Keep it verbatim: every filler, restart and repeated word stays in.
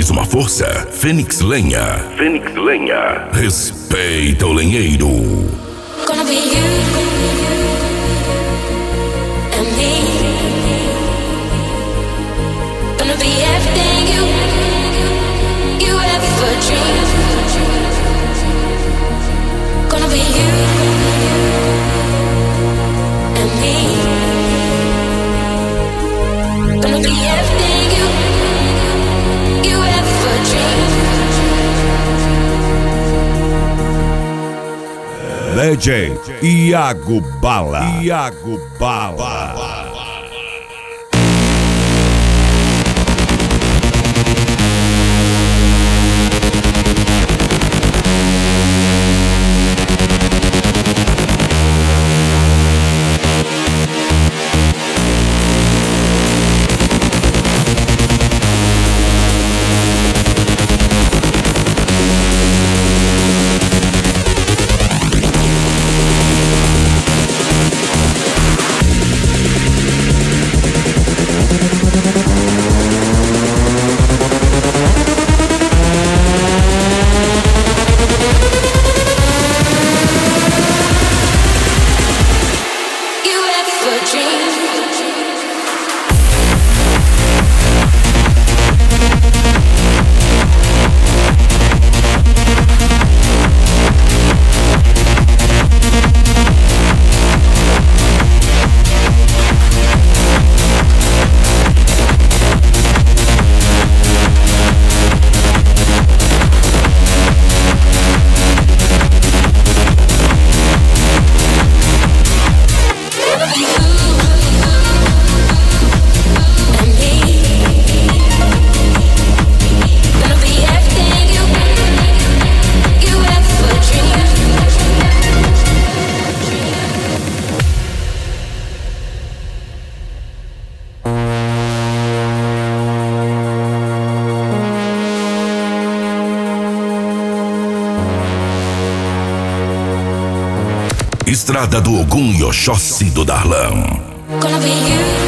mais uma força. Fênix Lenha. Fênix Lenha. Respeita o lenheiro. Gonna be you and me. Gonna be everything you you ever dreamed. Gonna be you and me. Gonna be everything you you ever dreamed. Legend Iago Bala. Iago Bala. Estrada do Ogum e Oxóssi do Darlan. Gonna be you